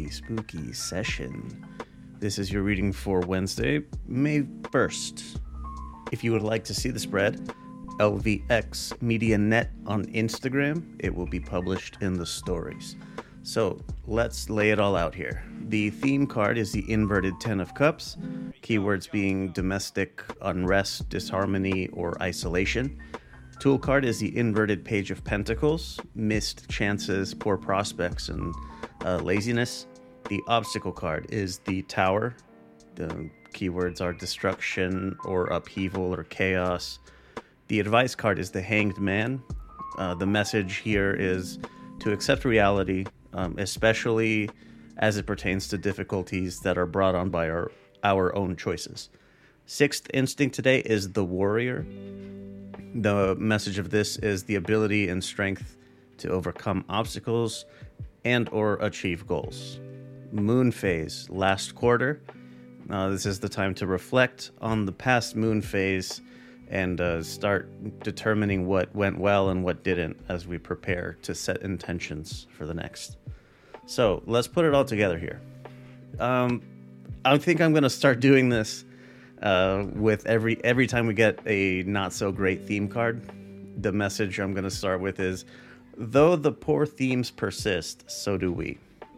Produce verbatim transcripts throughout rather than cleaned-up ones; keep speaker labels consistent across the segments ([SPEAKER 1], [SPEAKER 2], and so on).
[SPEAKER 1] spooky session. This is your reading for Wednesday, May first. If you would like to see the spread, L V X Media Net on Instagram, it will be published in the stories. So let's lay it all out here. The theme card is the inverted Ten of Cups, keywords being domestic unrest, disharmony, or isolation. Tool card is the inverted Page of Pentacles, missed chances, poor prospects, and uh, laziness. The obstacle card is the Tower. The keywords are destruction or upheaval or chaos. The advice card is the Hanged Man. Uh, the message here is to accept reality, um, especially as it pertains to difficulties that are brought on by our, our own choices. Sixth instinct today is the Warrior. The message of this is the ability and strength to overcome obstacles and or achieve goals. Moon phase, last quarter. Uh, this is the time to reflect on the past moon phase and uh, start determining what went well and what didn't as we prepare to set intentions for the next. So let's put it all together here. Um, I think I'm going to start doing this uh, with every every time we get a not so great theme card. The message I'm going to start with is, though the poor themes persist, so do we.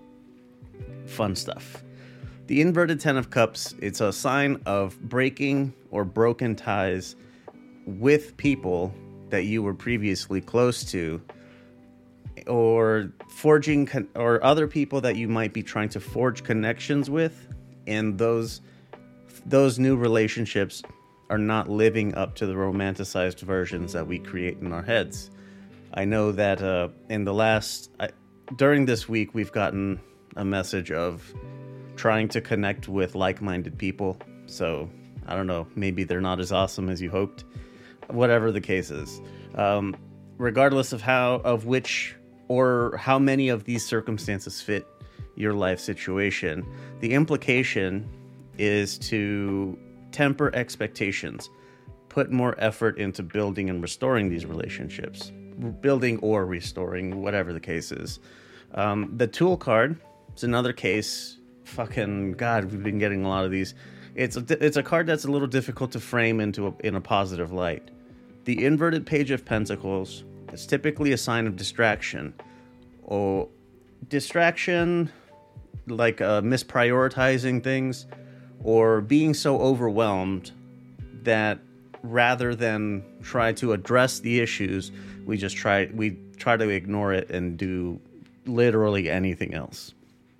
[SPEAKER 1] Fun stuff. The inverted Ten of Cups, it's a sign of breaking or broken ties with people that you were previously close to, or forging con- or other people that you might be trying to forge connections with, and those those new relationships are not living up to the romanticized versions that we create in our heads. I know that uh, in the last I, during this week we've gotten a message of trying to connect with like-minded people. So I don't know, maybe they're not as awesome as you hoped. Whatever the case is, um, regardless of how of which or how many of these circumstances fit your life situation, the implication is to temper expectations, put more effort into building and restoring these relationships, building or restoring, whatever the case is. Um, the Tool card is another case. Fucking God, we've been getting a lot of these. It's a, it's a card that's a little difficult to frame into a, in a positive light. The inverted Page of Pentacles is typically a sign of distraction. Or distraction, like uh, misprioritizing things, or being so overwhelmed that rather than try to address the issues, we just try we try to ignore it and do literally anything else.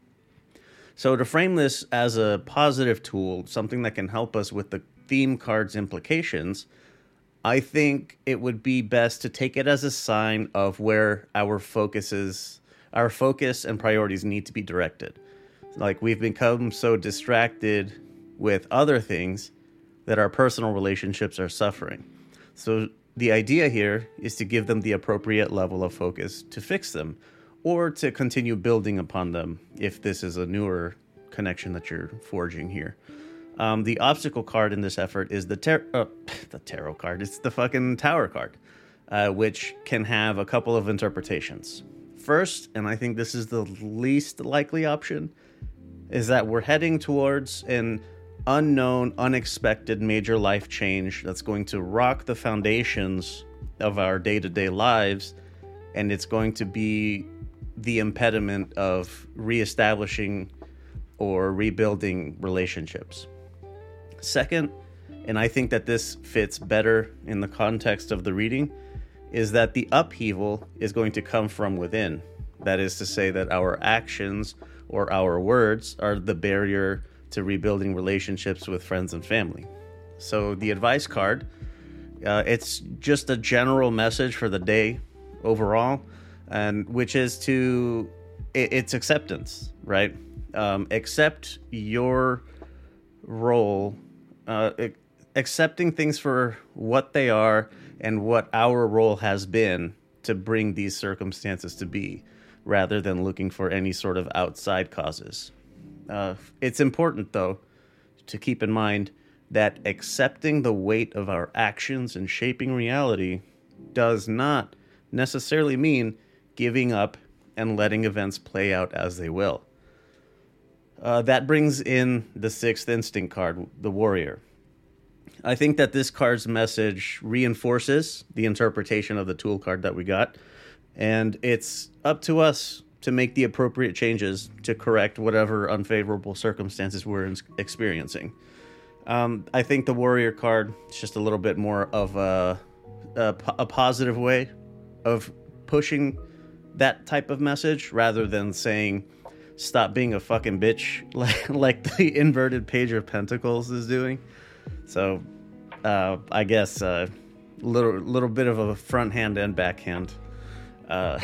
[SPEAKER 1] So to frame this as a positive tool, something that can help us with the theme card's implications, I think it would be best to take it as a sign of where our focuses, our focus and priorities need to be directed. Like, we've become so distracted with other things that our personal relationships are suffering. So the idea here is to give them the appropriate level of focus to fix them, or to continue building upon them if this is a newer connection that you're forging here. Um, the obstacle card in this effort is the tar- uh, the tarot card. It's the fucking Tower card, uh, which can have a couple of interpretations. First, and I think this is the least likely option, is that we're heading towards an unknown, unexpected major life change that's going to rock the foundations of our day-to-day lives, and it's going to be the impediment of reestablishing or rebuilding relationships. Second, and I think that this fits better in the context of the reading, is that the upheaval is going to come from within. That is to say that our actions or our words are the barrier to rebuilding relationships with friends and family. So the advice card, uh, it's just a general message for the day overall, and which is to it, it's acceptance, right? Um, accept your role, uh, accepting things for what they are and what our role has been to bring these circumstances to be, rather than looking for any sort of outside causes. Uh, it's important, though, to keep in mind that accepting the weight of our actions and shaping reality does not necessarily mean giving up and letting events play out as they will. Uh, that brings in the Sixth Instinct card, the Warrior. I think that this card's message reinforces the interpretation of the tool card that we got, and it's up to us to make the appropriate changes to correct whatever unfavorable circumstances we're experiencing. Um, I think the Warrior card is just a little bit more of a, a, a positive way of pushing that type of message rather than saying, stop being a fucking bitch, like, like the inverted Page of Pentacles is doing. So, uh, I guess a uh, little little bit of a front hand and backhand. Uh,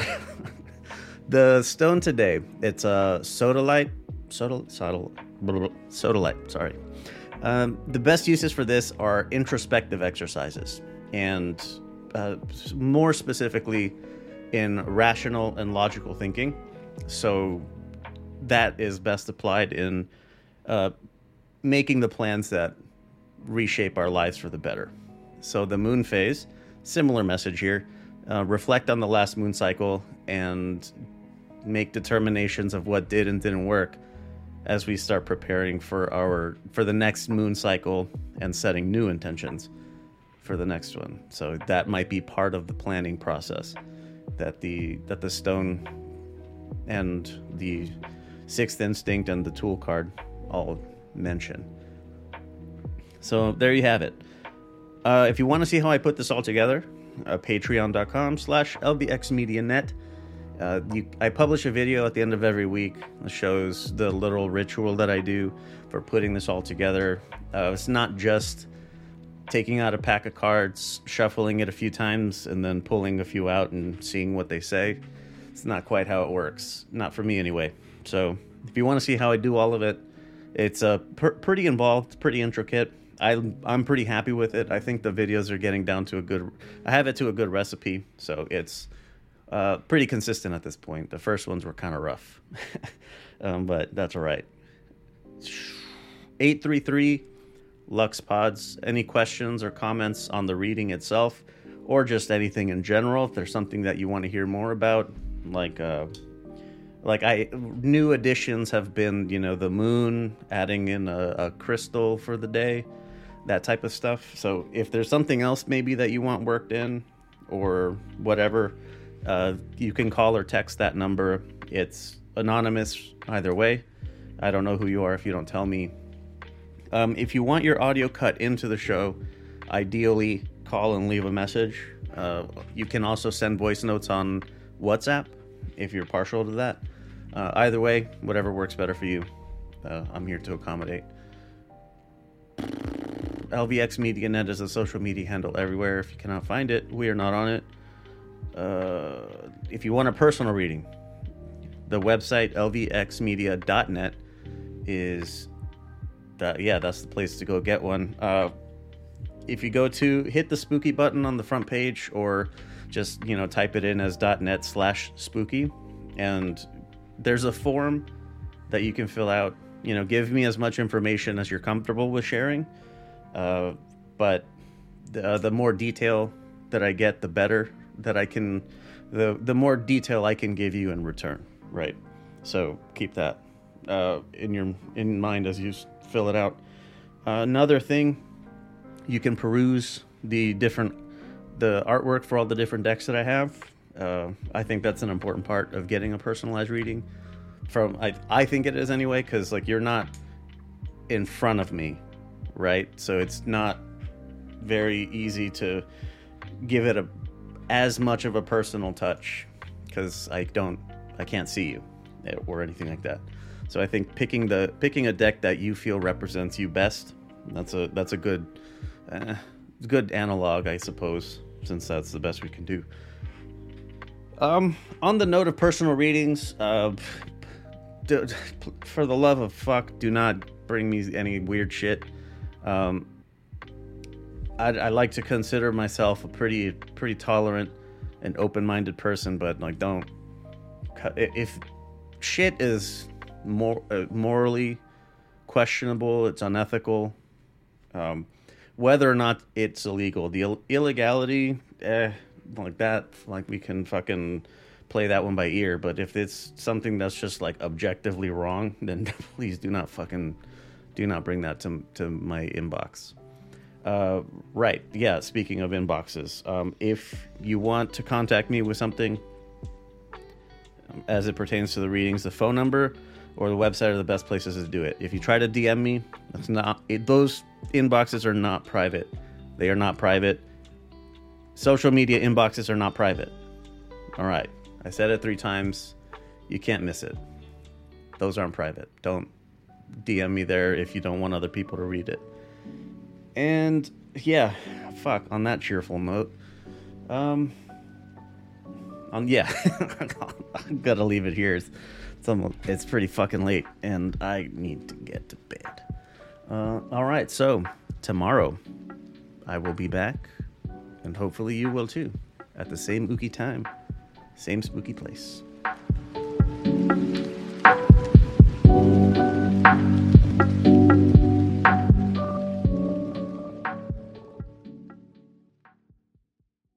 [SPEAKER 1] the stone today, it's a sodalite, soda, soda, sodalite. Sorry. Um, the best uses for this are introspective exercises, and uh, more specifically in rational and logical thinking. So that is best applied in uh, making the plans that reshape our lives for the better. So the moon phase, similar message here. Uh, reflect on the last moon cycle and make determinations of what did and didn't work as we start preparing for our for the next moon cycle and setting new intentions for the next one. So that might be part of the planning process that the that the stone and the Sixth Instinct and the tool card all mention. So there you have it. Uh, if you want to see how I put this all together, uh, patreon.com slash lvxmedianet. Uh, you, I publish a video at the end of every week that shows the little ritual that I do for putting this all together. Uh, it's not just taking out a pack of cards, shuffling it a few times, and then pulling a few out and seeing what they say. It's not quite how it works. Not for me anyway. So if you want to see how I do all of it, it's uh, per- pretty involved, pretty intricate. I, I'm pretty happy with it. I think the videos are getting down to a good... I have it to a good recipe, so it's... Uh, pretty consistent at this point. The first ones were kind of rough, um, but that's all right. eight three three Lux Pods. Any questions or comments on the reading itself, or just anything in general? If there's something that you want to hear more about, like uh, like I new additions have been, you know, the moon, adding in a, a crystal for the day, that type of stuff. So if there's something else maybe that you want worked in, or whatever. Uh, you can call or text that number. It's anonymous either way. I don't know who you are if you don't tell me. Um, if you want your audio cut into the show, ideally call and leave a message. Uh, you can also send voice notes on WhatsApp if you're partial to that. Uh, either way, whatever works better for you, uh, I'm here to accommodate. L V X MediaNet is a social media handle everywhere. If you cannot find it, we are not on it. Uh, if you want a personal reading, the website l v x media dot net is that yeah that's the place to go get one. Uh, if you go to hit the spooky button on the front page, or just you know type it in as .net slash spooky, and there's a form that you can fill out. You know, give me as much information as you're comfortable with sharing, uh, but the, the more detail that I get, the better that I can, the the more detail I can give you in return, right? So keep that uh, in your in mind as you fill it out. Uh, another thing, you can peruse the different the artwork for all the different decks that I have. Uh, I think that's an important part of getting a personalized reading. From I I think it is anyway, because like you're not in front of me, right? So it's not very easy to give it a as much of a personal touch, because I don't, I can't see you or anything like that. So I think picking the picking a deck that you feel represents you best, that's a that's a good uh, good analog, I suppose, since that's the best we can do. Um, on the note of personal readings, uh, do, for the love of fuck, do not bring me any weird shit. Um, I, I like to consider myself a pretty pretty tolerant and open-minded person, but like don't if shit is more uh, morally questionable, it's unethical, um, whether or not it's illegal, the Ill- illegality, eh, like that, like we can fucking play that one by ear. But if it's something that's just like objectively wrong, then please do not fucking do not bring that to to my inbox. Uh, right. Yeah. Speaking of inboxes, um, if you want to contact me with something um, as it pertains to the readings, the phone number or the website are the best places to do it. If you try to D M me, that's not it, those inboxes are not private. They are not private. Social media inboxes are not private. All right. I said it three times. You can't miss it. Those aren't private. Don't D M me there if you don't want other people to read it. And yeah, fuck, on that cheerful note, um, um yeah, I'm gonna leave it here. It's, it's, it's pretty fucking late and I need to get to bed. Uh, all right, so tomorrow I will be back and hopefully you will too at the same ookie time, same spooky place.